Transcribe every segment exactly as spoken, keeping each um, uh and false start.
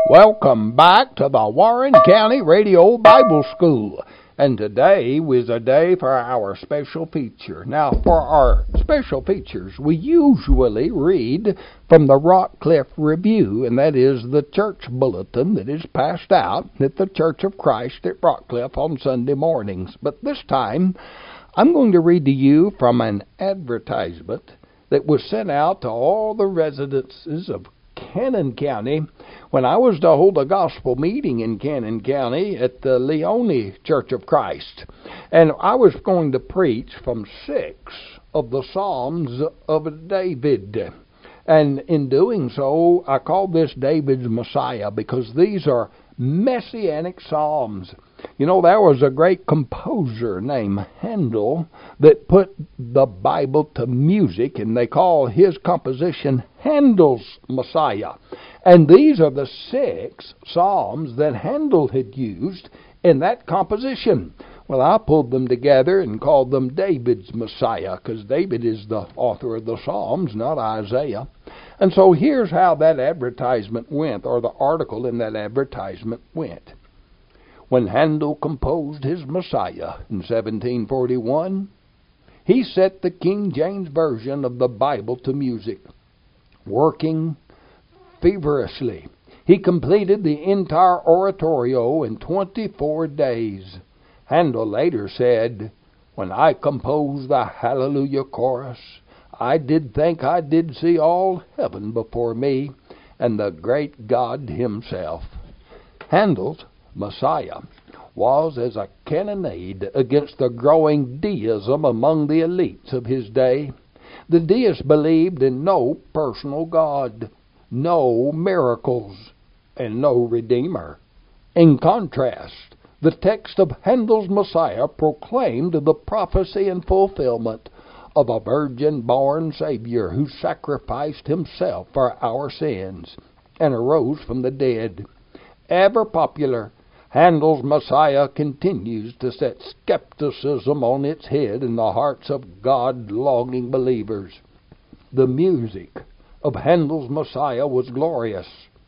Welcome back to the Warren County Radio Bible School. And today was a day for our special feature. Now, for our special features, we usually read from the Rockcliffe Review, and that is the church bulletin that is passed out at the Church of Christ at Rockcliffe on Sunday mornings. But this time, I'm going to read to you from an advertisement that was sent out to all the residences of Cannon County when I was to hold a gospel meeting in Cannon County at the Leone Church of Christ. And I was going to preach from six of the Psalms of David. And in doing so, I called this David's Messiah because these are messianic psalms. You know, there was a great composer named Handel that put the Bible to music, and they call his composition Handel's Messiah. And these are the six psalms that Handel had used in that composition. Well, I pulled them together and called them David's Messiah, because David is the author of the Psalms, not Isaiah. And so here's how that advertisement went, or the article in that advertisement went. When Handel composed his Messiah in seventeen forty-one, he set the King James Version of the Bible to music. Working feverishly, he completed the entire oratorio in twenty-four days. Handel later said, "When I composed the Hallelujah chorus, I did think I did see all heaven before me and the great God himself." Handel's Messiah was as a cannonade against the growing deism among the elites of his day. The deists believed in no personal God, no miracles, and no Redeemer. In contrast, the text of Handel's Messiah proclaimed the prophecy and fulfillment of a virgin-born Savior who sacrificed himself for our sins and arose from the dead. Ever popular, Handel's Messiah continues to set skepticism on its head in the hearts of God-longing believers. The music of Handel's Messiah was glorious.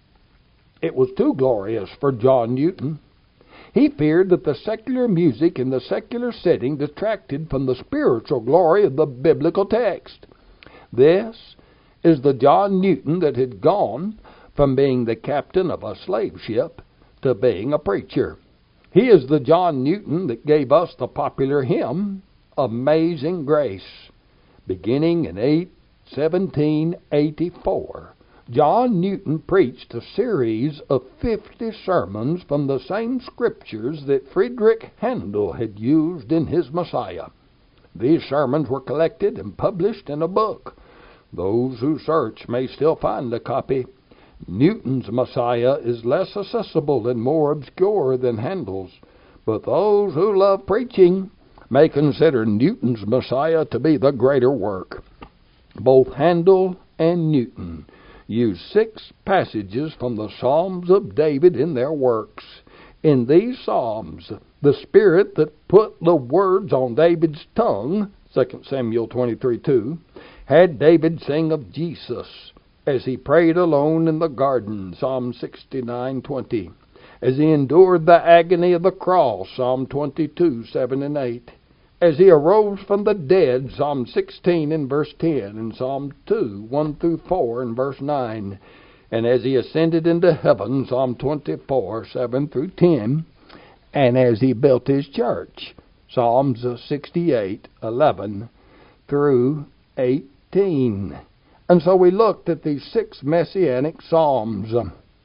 It was too glorious for John Newton. He feared that the secular music in the secular setting detracted from the spiritual glory of the biblical text. This is the John Newton that had gone from being the captain of a slave ship to being a preacher. He is the John Newton that gave us the popular hymn, Amazing Grace. Beginning in seventeen eighty-four, John Newton preached a series of fifty sermons from the same scriptures that Friedrich Handel had used in his Messiah. These sermons were collected and published in a book. Those who search may still find a copy. Newton's Messiah is less accessible and more obscure than Handel's, but those who love preaching may consider Newton's Messiah to be the greater work. Both Handel and Newton use six passages from the Psalms of David in their works. In these Psalms, the Spirit that put the words on David's tongue, Second Samuel twenty-three two, had David sing of Jesus as he prayed alone in the garden, Psalm sixty-nine twenty, as he endured the agony of the cross, Psalm twenty-two seven and eight, as he arose from the dead, Psalm sixteen and verse ten, and Psalm two, one through four and verse nine, and as he ascended into heaven, Psalm twenty-four, seven through ten, and as he built his church, Psalms sixty-eight, eleven through eighteen. And so we looked at these six messianic psalms.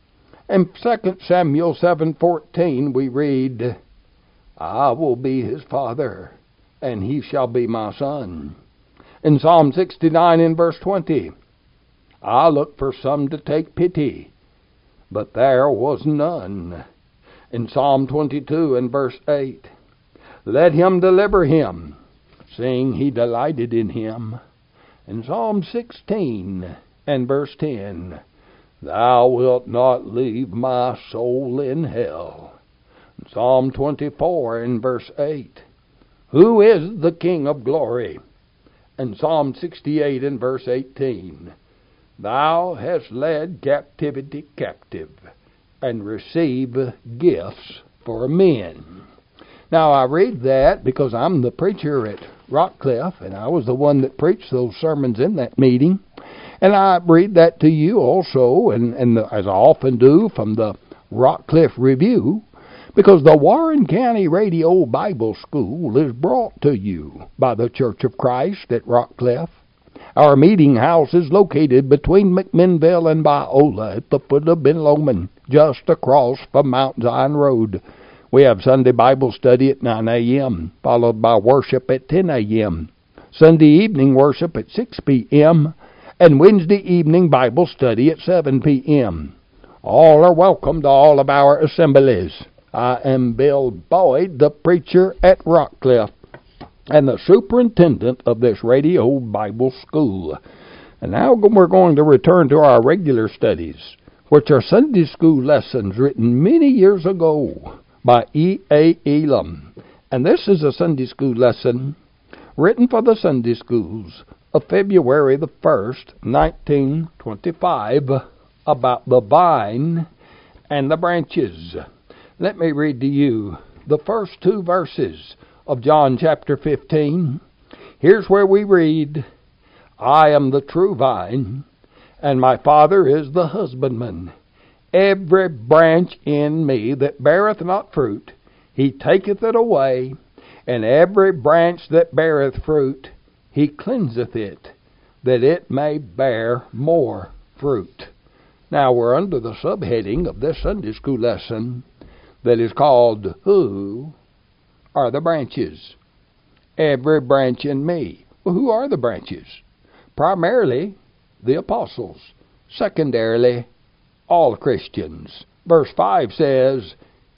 In Second Samuel seven fourteen we read, "I will be his father, and he shall be my son." In Psalm sixty-nine in verse twenty, "I looked for some to take pity, but there was none." In Psalm twenty-two in verse eight, "Let him deliver him, seeing he delighted in him." In Psalm sixteen and verse ten, "Thou wilt not leave my soul in hell." In Psalm twenty-four and verse eight, "Who is the King of glory?" In Psalm sixty-eight and verse eighteen, "Thou hast led captivity captive, and receive gifts for men. Now, I read that because I'm the preacher at Rockcliffe, and I was the one that preached those sermons in that meeting. And I read that to you also, and, and the, as I often do, from the Rockcliffe Review, because the Warren County Radio Bible School is brought to you by the Church of Christ at Rockcliffe. Our meeting house is located between McMinnville and Biola at the foot of Ben Lomond, just across from Mount Zion Road. We have Sunday Bible study at nine a.m., followed by worship at ten a.m., Sunday evening worship at six p.m., and Wednesday evening Bible study at seven p.m. All are welcome to all of our assemblies. I am Bill Boyd, the preacher at Rockcliffe, and the superintendent of this Radio Bible School. And now we're going to return to our regular studies, which are Sunday school lessons written many years ago by E A. Elam. And this is a Sunday school lesson written for the Sunday schools of February the first, nineteen twenty-five, about the vine and the branches. Let me read to you the first two verses of John chapter fifteen. Here's where we read, I am the true vine, and my Father is the husbandman. Every branch in me that beareth not fruit, he taketh it away, and every branch that beareth fruit, he cleanseth it, that it may bear more fruit. Now we're under the subheading of this Sunday school lesson that is called, Who are the branches? Every branch in me. Well, who are the branches? Primarily, the apostles. Secondarily, all Christians. Verse five says,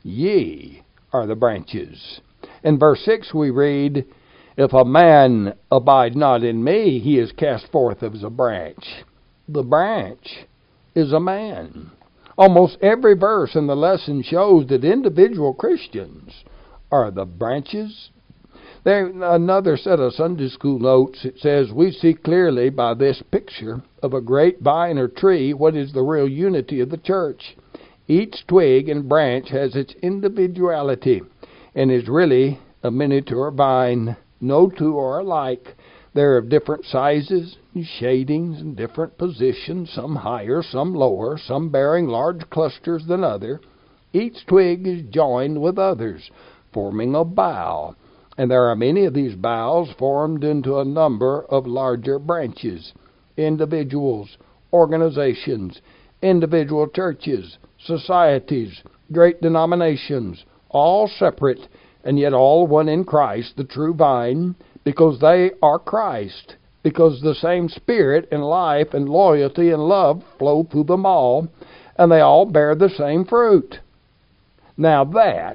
Ye are the branches. In verse six we read, If a man abide not in me, he is cast forth as a branch. The branch is a man. Almost every verse in the lesson shows that individual Christians are the branches. There, another set of Sunday school notes, it says, we see clearly by this picture of a great vine or tree what is the real unity of the church. Each twig and branch has its individuality and is really a miniature vine. No two are alike. They're of different sizes and shadings and different positions, some higher, some lower, some bearing large clusters than others. Each twig is joined with others, forming a bough. And there are many of these boughs formed into a number of larger branches. Individuals, organizations, individual churches, societies, great denominations, all separate and yet all one in Christ, the true vine, because they are Christ, because the same spirit and life and loyalty and love flow through them all, and they all bear the same fruit. Now that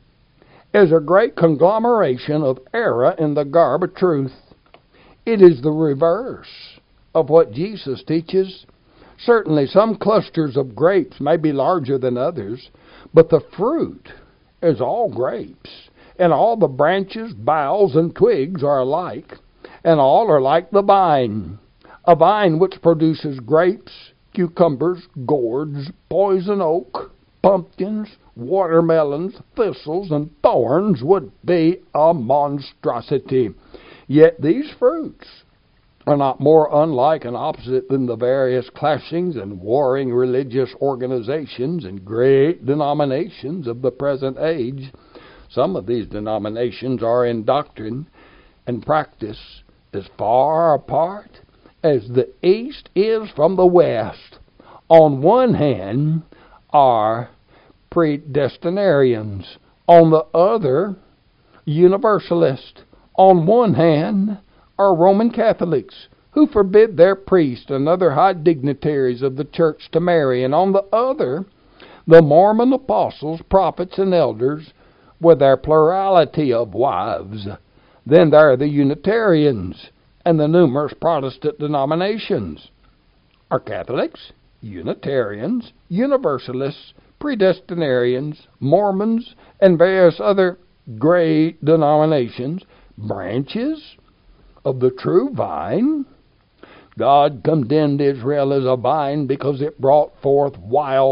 is a great conglomeration of error in the garb of truth. It is the reverse of what Jesus teaches. Certainly some clusters of grapes may be larger than others, but the fruit is all grapes, and all the branches, boughs, and twigs are alike, and all are like the vine, a vine which produces grapes, cucumbers, gourds, poison oak, pumpkins, watermelons, thistles, and thorns would be a monstrosity. Yet these fruits are not more unlike and opposite than the various clashings and warring religious organizations and great denominations of the present age. Some of these denominations are in doctrine and practice as far apart as the east is from the west. On one hand are predestinarians, on the other universalists. On one hand are Roman Catholics, who forbid their priests and other high dignitaries of the church to marry, and on the other the Mormon apostles, prophets, and elders with their plurality of wives. Then there are the Unitarians and the numerous Protestant denominations. Are Catholics, Unitarians, Universalists, Predestinarians, Mormons, and various other great denominations branches of the true vine? God condemned Israel as a vine because it brought forth wild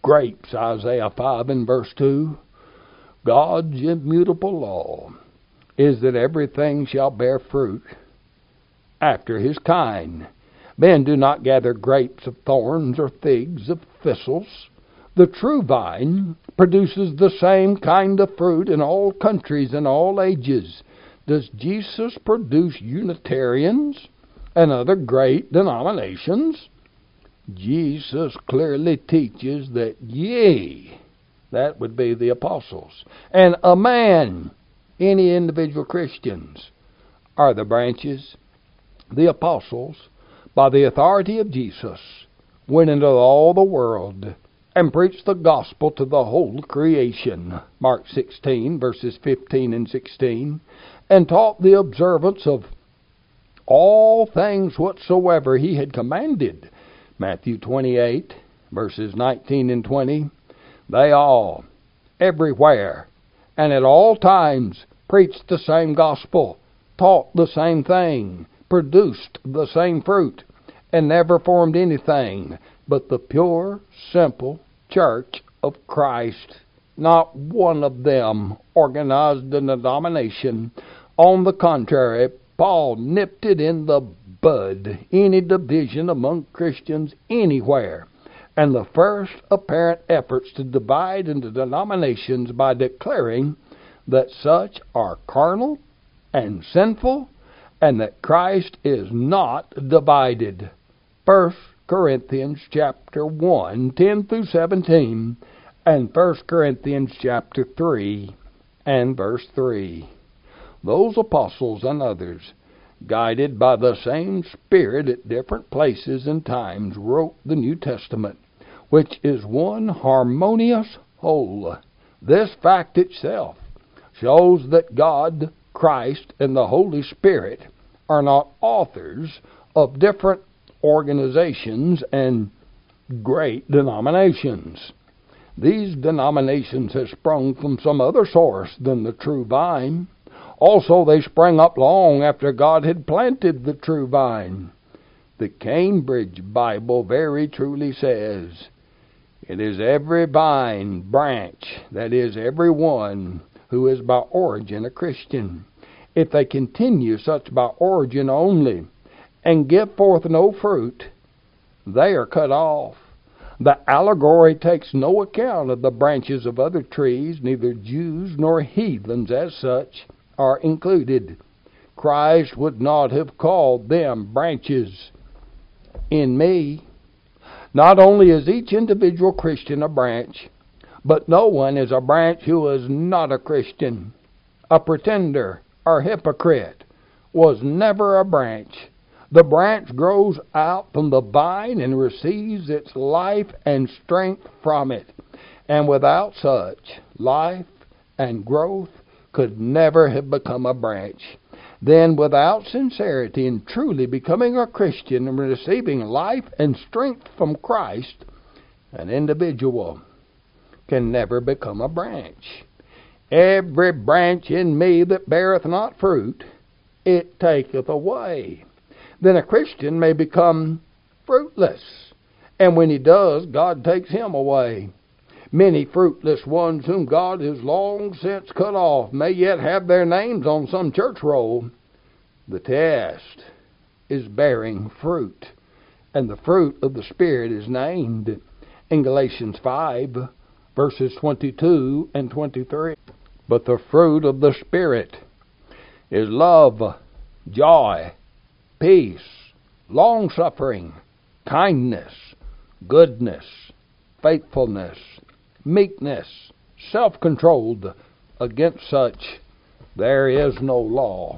grapes, Isaiah five and verse two. God's immutable law is that everything shall bear fruit after his kind. Men do not gather grapes of thorns or figs of thistles. The true vine produces the same kind of fruit in all countries and all ages. Does Jesus produce Unitarians and other great denominations? Jesus clearly teaches that ye, that would be the apostles, and a man, any individual Christians, are the branches. The apostles, by the authority of Jesus, went into all the world and preached the gospel to the whole creation, Mark sixteen, verses fifteen and sixteen, and taught the observance of all things whatsoever he had commanded, Matthew twenty-eight, verses nineteen and twenty. They all, everywhere, and at all times, preached the same gospel, taught the same thing, produced the same fruit, and never formed anything but the pure, simple church of Christ. Not one of them organized a denomination. On the contrary, Paul nipped it in the bud, any division among Christians anywhere. And the first apparent efforts to divide into denominations by declaring that such are carnal and sinful, and that Christ is not divided. First Corinthians chapter one, ten through seventeen, and First Corinthians chapter three and verse three. Those apostles and others, guided by the same Spirit at different places and times, wrote the New Testament, which is one harmonious whole. This fact itself shows that God, Christ, and the Holy Spirit are not authors of different organizations and great denominations. These denominations have sprung from some other source than the true vine. Also, they sprang up long after God had planted the true vine. The Cambridge Bible very truly says, "It is every vine branch, that is, every one who is by origin a Christian. If they continue such by origin only, and give forth no fruit, they are cut off." The allegory takes no account of the branches of other trees. Neither Jews nor heathens as such are included. Christ would not have called them branches. In me, not only is each individual Christian a branch, but no one is a branch who is not a Christian. A pretender or hypocrite was never a branch. The branch grows out from the vine and receives its life and strength from it. And without such life and growth could never have become a branch. Then without sincerity in truly becoming a Christian and receiving life and strength from Christ, an individual can never become a branch. Every branch in me that beareth not fruit, it taketh away. Then a Christian may become fruitless, and when he does, God takes him away. Many fruitless ones whom God has long since cut off may yet have their names on some church roll. The test is bearing fruit, and the fruit of the Spirit is named in Galatians five, verses twenty-two and twenty-three. But the fruit of the Spirit is love, joy, peace, long-suffering, kindness, goodness, faithfulness, meekness, self-controlled. Against such there is no law.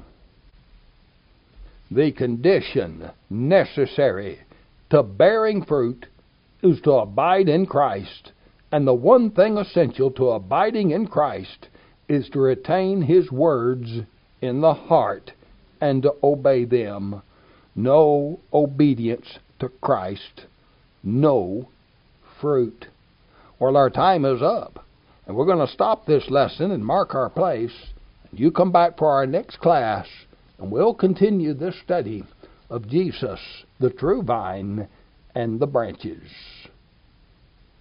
The condition necessary to bearing fruit is to abide in Christ. And the one thing essential to abiding in Christ is to retain His words in the heart and to obey them. No obedience to Christ, no fruit. Well, our time is up, and we're going to stop this lesson and mark our place. You come back for our next class, and we'll continue this study of Jesus, the true vine, and the branches.